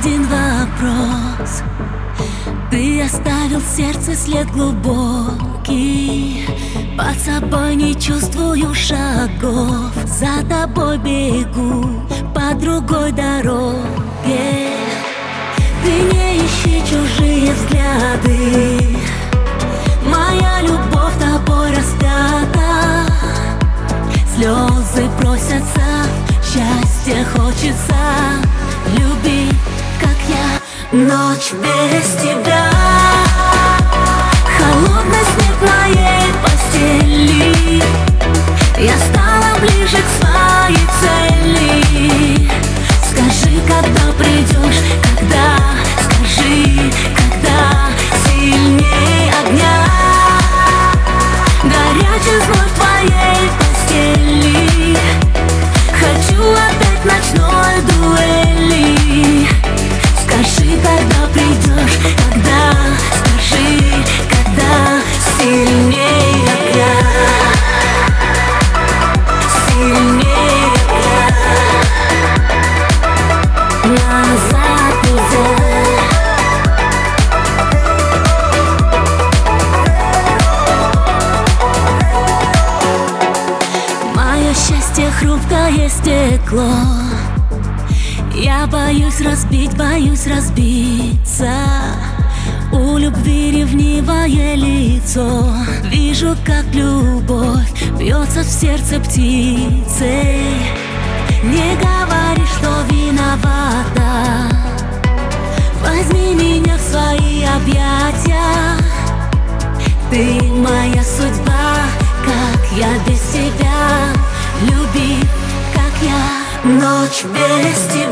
один вопрос. Ты оставил в сердце след глубокий. Под собой не чувствую шагов. За тобой бегу по другой дороге. Ты не ищи чужие взгляды. Моя любовь тобой распята. Слезы просятся, счастье хочется. Люби, как я, ночь без тебя. Холодный снег моей постели. Я стала ближе к своей цели. Скажи, когда придешь, когда, скажи, когда сильней огня. Горячий зной в твоей постели. Хочу опять ночной дуэли. Скажи, когда придешь, когда, скажи, когда сильней огня. Сильней огня. Назад нельзя. Счастье хрупкое стекло. Я боюсь разбить, боюсь разбиться. У любви ревнивое лицо. Вижу, как любовь бьется в сердце птицей. Не говори, что виновата. Возьми меня в свои объятия. Ты моя судьба, как я без тебя. Люби, как я, ночь без тебя.